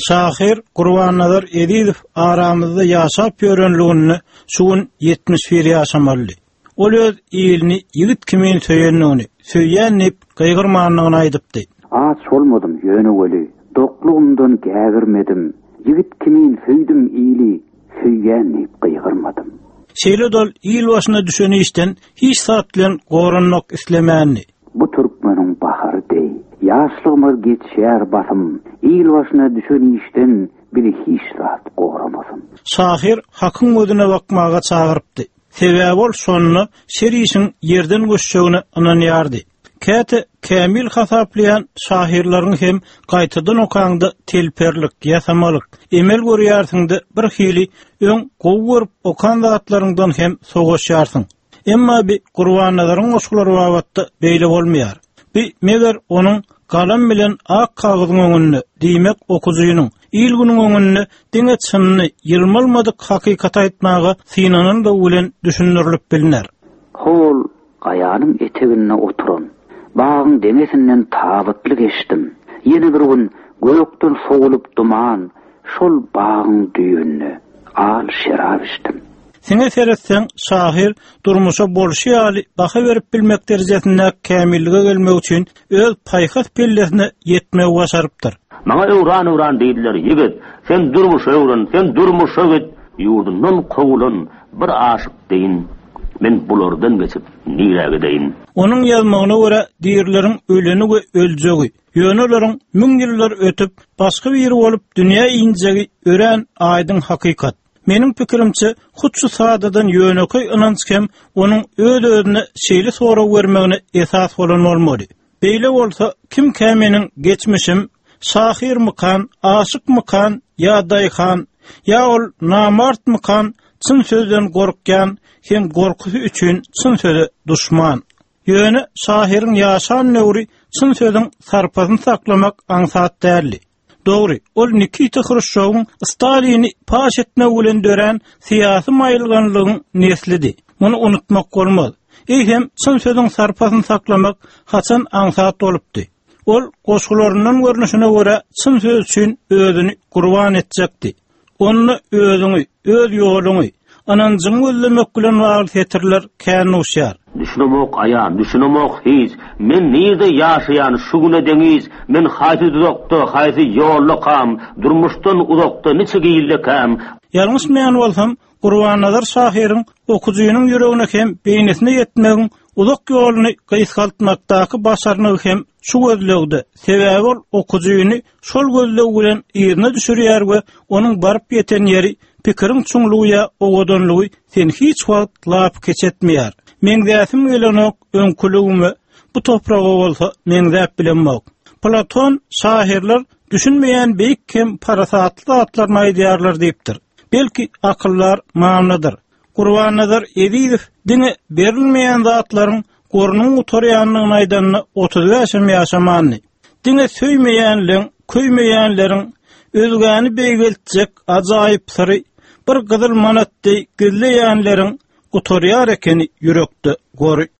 Şahir Gurbanazar Edizow aramyzda ýaşap ýörenligini şugun 71 ýaşamaldy. Ol öz ýylny ýigit kimin söýenligini, söýýänip gaýgyrmanlygyny aýdypdy. Aç bolmadym ýöne weli, doklugumdan gägirmedim. Ýigit kimin söýdüm ýyly, söýýänip gaýgyrmadym. Şeýle dol ýyl başyna düşen işden hiç saat bilen goranmak islemänni. Bu türkmeniň bahary dey. Ýaşlygymyr geçýär basym. Ýyl başyna düşen işden bir hiç saat goramasyn. Şahir hakyň gözüne bakmaga çagyrypdy. Sebäbi ol şonu şeriýiň ýerden göçşegini ananýardy. Käte kämil hasaplayan şahirlaryň hem gaýtadan okanda telperlik, ýasamalyk, emel görýärsiňdi bir hili öň gowy görüp okan zatlaryňdan hem soğuşýarsyň. Emma bir Gurbannazaryň oşulary wagtda beýle bolmaýar. Bir meger onuň galam bilen ak kagyzyň öňünde diýmek okuzynyň ýylgynyň öňünde diňe çynny ýylmalmadyk hakykat aýtmaga synanan da bilen düşünürilip biliner. Hol gaýanyň etegine oturan bağın deňesinden tabytly geçdim. Ýene bir gün gökden soğulup duman şol bağın düýünni al şerap içdim. Sene seretsen şahir durmuşa bolşy ýaly baha berip bilmek derejesinde kämillige gelmek üçin öz paýhas pellesine ýetmek başarypdyr. Maňa öwran diýdiler, ýigit, sen durmuşa öwran, sen durmuşa git, ýurdundan kogulan bir aşyk deýin. Men bulardan geçip nirege deýin. Onuň ýazmagyna görä diýerleriň öleni we öljegi, ýöneleriň müň ýyllar ötüp başga bir bolup dünýä injegi ören aýdyň hakykat. Meniň pikirimçe hutçu sadadan ýöneköy ynançkem onuň öz-özüne şeýle sorag bermegine esas bolan bolmaly. Beýle bolsa kim kämeniň geçmişim, şahir mykan, aşyk mykan, ýa daýhan, ýa ol namart mykan, çyn sözden gorkýan, hem gorkusy üçin çyn söze duşman. Ýöne şahiriň ýaşan nöwri çyn sözüň sarpasyny saklamak aňsat däli. Dogry, ol Nikita Khrushchevň Stalin'i paş etmek bilen dören syýasy maýylganlygyň neslidi. Muny unutmak bolmaz. Hem çyn sözüň sarpasyny saklamak haçan aňsat bolupdy. Ol goşgularynyň görnüşine görä çyn söz üçin özüni gurban etjekdi. Onu özüňi, öz ýoluňy ananjyň gözlemek bilen wagly getirler känuşýar. Düşünemek aýan, düşünemek hiç. Men nirde ýaşaýan şu güne deňiz, men haýsy uzakda, haýsy ýollukam, durmuşdan uzakda neçe giýillekam. Ýalňysmaýan bolsam, Gurbanazar şahyryň okuzynyň ýüregine hem beýnesine ýetmegiň uzak ýoluny gaýsgaltmakdaky başarnygy hem şu gözlegde. Sebäbi ol okuzyny şol gözleg bilen ýerine düşürýär we onuň baryp ýeten ýeri pikiriň çuňlugy, owadanlygy sen hiç wagt lap keçetmeýär. Meňdäsim gelenok öňkülügimi bu topraga bolsa meňdäp bilenmek. Platon şahirler düşünmeýän beýik hem parasatly zatlaryny aýdýarlar diýipdir. Belki akyllar manydyr. Gurbanazar Edizow diňe berilmeýän zatlaryň gornuň utorýanlygyny aýdanyny 35 ýaşamanny. Diňe söýmeýänliň, köýmeýänleriň özgäni beýgeltjek ajaýyp syry bir gyzyl manatdy gizleýänleriň utorýar ekeni ýürekde gory.